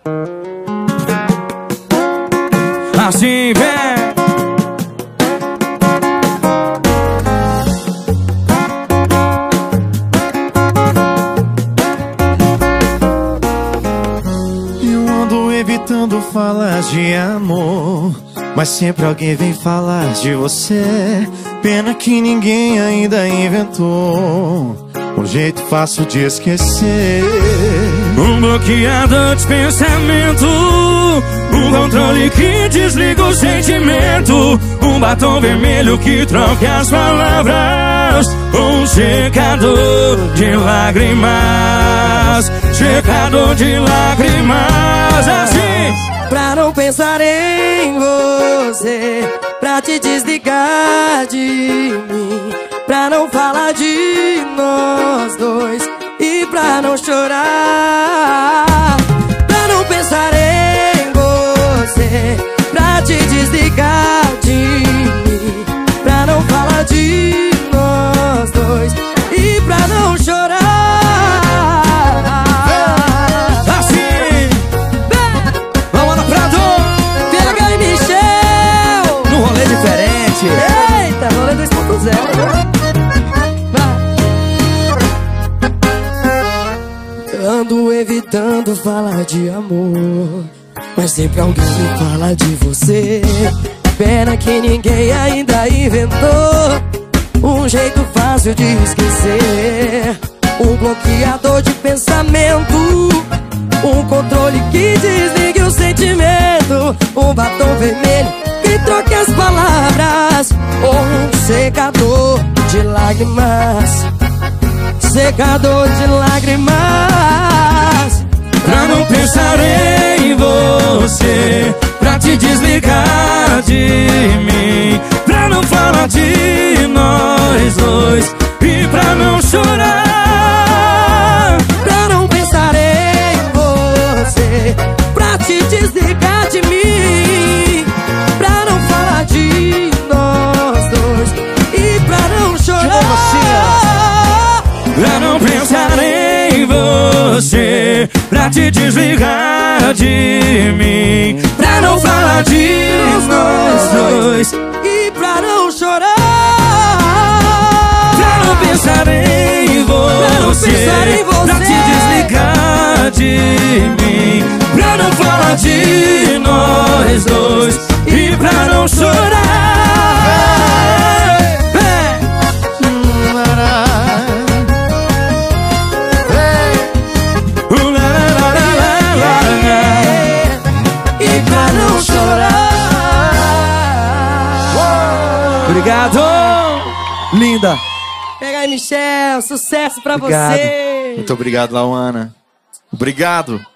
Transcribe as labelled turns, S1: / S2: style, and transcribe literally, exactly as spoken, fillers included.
S1: Assim vem.
S2: Eu ando evitando falar de amor, mas sempre alguém vem falar de você. Pena que ninguém ainda inventou um jeito fácil de esquecer.
S1: Um bloqueador de pensamento, um controle que desliga o sentimento, um batom vermelho que troca as palavras, um secador de lágrimas, secador de lágrimas. Assim,
S3: pra não pensar em você, pra te desligar de mim, pra não falar de nós dois e pra não chorar. Pra não pensar em você, pra te desligar de mim, pra não falar de nós dois e pra não chorar.
S1: assim, vamos no Prado,
S3: P H e Michel,
S1: num rolê diferente.
S3: eita, rolê dois ponto zero. Ando evitando falar de amor, mas sempre alguém me fala de você. Pena que ninguém ainda inventou um jeito fácil de esquecer. Um bloqueador de pensamento, um controle que desligue o sentimento, um batom vermelho que troque as palavras, ou um secador de lágrimas, secador de lágrimas.
S1: Pra não pensar em você, pra te desligar de mim, pra não falar de nós dois e pra não chorar.
S3: Pra não pensar em você, pra te desligar de mim, pra não falar de nós dois e pra não chorar.
S1: Pra não pensar em você, pra te desligar de mim, pra não falar de nós dois
S3: e pra não chorar.
S1: Pra não pensar em você,
S3: pensar em você,
S1: pra te desligar de mim, pra não falar de nós dois e pra não chorar.
S3: E pra não chorar.
S1: Obrigado, linda.
S3: Pega aí, Michel, sucesso pra
S2: Obrigado.
S3: você.
S2: Muito obrigado, Lauana. Obrigado.